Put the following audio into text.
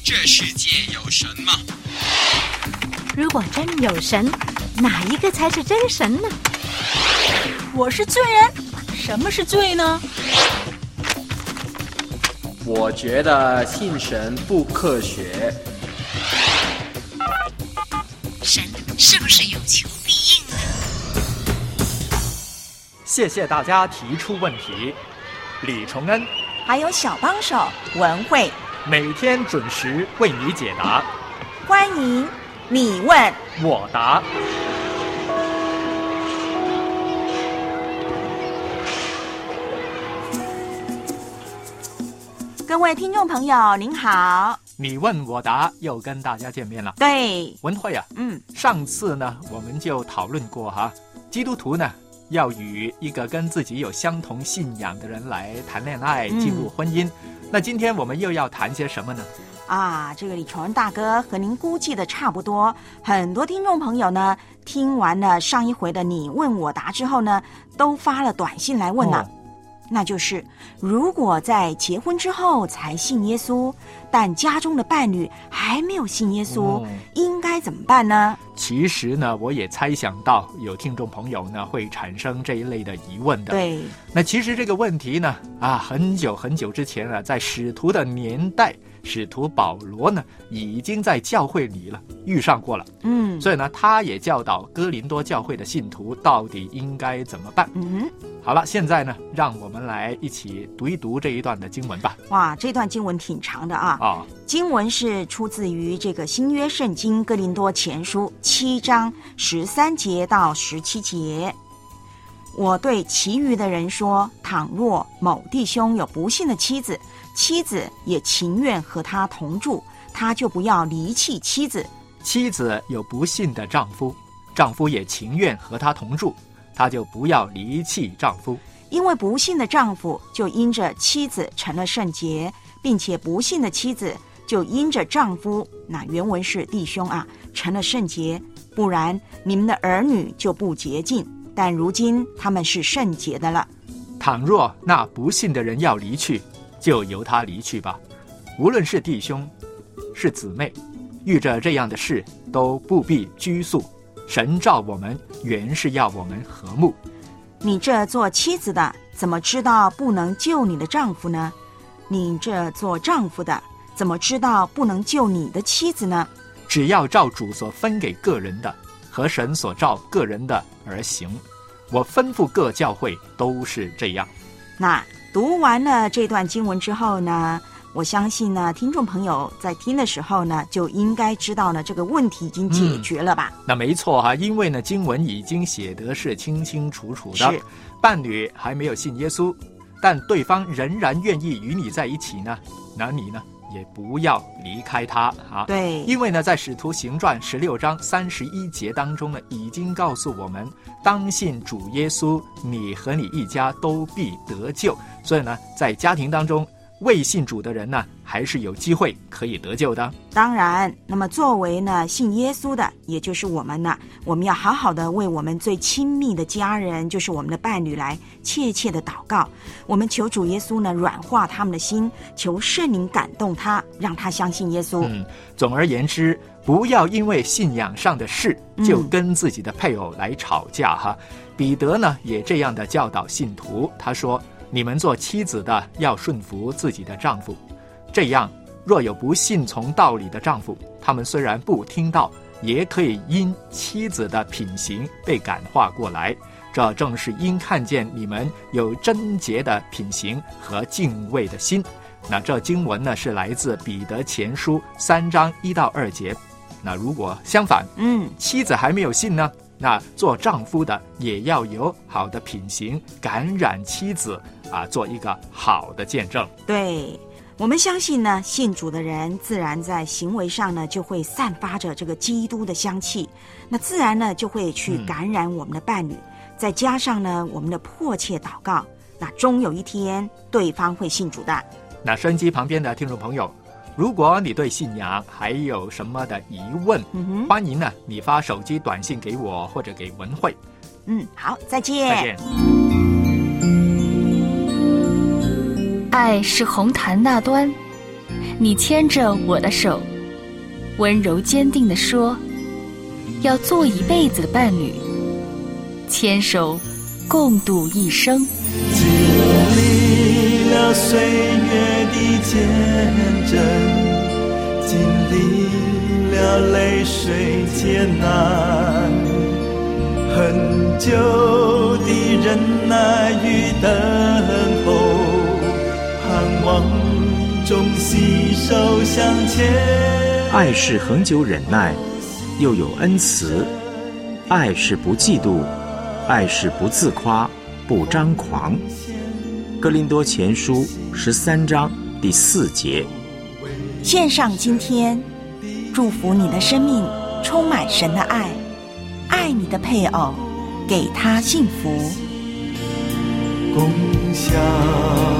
这世界有神吗？ 如果真有神，哪一个才是真神呢？ 我是罪人，什么是罪呢？ 我觉得信神不科学。 神是不是有求必应呢？ 谢谢大家提出问题，李崇恩还有小帮手文慧， 每天准时为你解答。 欢迎你问我答。 各位听众朋友您好， 你问我答又跟大家见面了。 对， 文慧啊，上次呢我们就讨论过哈，基督徒呢要与一个跟自己有相同信仰的人来谈恋爱，进入婚姻。那今天我们又要谈些什么呢？ 这个李崇恩大哥和您估计的差不多，很多听众朋友呢听完了上一回的你问我答之后呢，都发了短信来问了。那就是如果在结婚之后才信耶稣，但家中的伴侣还没有信耶稣，应该怎么办呢？ 其实呢，我也猜想到有听众朋友呢会产生这一类的疑问的。 对， 那其实这个问题呢，很久很久之前啊，在使徒的年代，使徒保罗呢已经在教会里了遇上过了。所以呢，他也教导哥林多教会的信徒到底应该怎么办。好了，现在呢，让我们来一起读一读这一段的经文吧。 哇，这段经文挺长的啊。经文是出自于这个新约圣经哥林多前书7章13节到17节。我对其余的人说，倘若某弟兄有不信的妻子，妻子也情愿和他同住，他就不要离弃妻子。 妻子有不信的丈夫，丈夫也情愿和他同住，他就不要离弃丈夫。 因为不信的丈夫就因着妻子成了圣洁，并且不信的妻子就因着丈夫，那原文是弟兄成了圣洁，不然你们的儿女就不洁净，但如今他们是圣洁的了。 倘若那不信的人要离去，就由他离去吧。无论是弟兄是姊妹，遇着这样的事都不必拘束。神召我们原是要我们和睦。 你这做妻子的怎么知道不能救你的丈夫呢？你这做丈夫的怎么知道不能救你的妻子呢？ 只要照主所分给个人的和神所照个人的而行。我吩咐各教会都是这样。 那读完了这段经文之后呢，我相信呢，听众朋友在听的时候呢，就应该知道呢，这个问题已经解决了吧？ 那没错因为呢，经文已经写得是清清楚楚的。伴侣还没有信耶稣，但对方仍然愿意与你在一起呢，那你呢也不要离开他对， 因为呢，在使徒行传16章31节当中呢，已经告诉我们，当信主耶稣，你和你一家都必得救。所以呢，在家庭当中，未信主的人呢，还是有机会可以得救的。 当然，那么作为呢信耶稣的，也就是我们呢，我们要好好的为我们最亲密的家人，就是我们的伴侣来切切的祷告。我们求主耶稣呢软化他们的心，求圣灵感动他，让他相信耶稣。 总而言之，不要因为信仰上的事就跟自己的配偶来吵架彼得呢也这样的教导信徒，他说，你们做妻子的要顺服自己的丈夫，这样若有不信从道理的丈夫，他们虽然不听道，也可以因妻子的品行被感化过来。这正是因看见你们有贞洁的品行和敬畏的心。那这经文呢是来自彼得前书3章1到2节。那如果相反，妻子还没有信呢，那做丈夫的也要有好的品行，感染妻子做一个好的见证。 对，我们相信呢，信主的人自然在行为上呢就会散发着这个基督的香气，那自然呢就会去感染我们的伴侣，再加上呢我们的迫切祷告，那终有一天对方会信主的。 那收音机旁边的听众朋友，如果你对信仰还有什么的疑问，欢迎呢你发手机短信给我或者给文慧。 好，再见。 再见。 爱是红毯那端， 你牵着我的手，温柔坚定地说，要做一辈子的伴侣，牵手共度一生。 经历了岁月的见证，经历了泪水艰难，很久的忍耐与等候，盼望中携手向前。 爱是恒久忍耐，又有恩慈；爱是不嫉妒，爱是不自夸，不张狂。哥林多前书13章第4节。 献上今天，祝福你的生命充满神的爱，爱你的配偶，给他幸福， 共享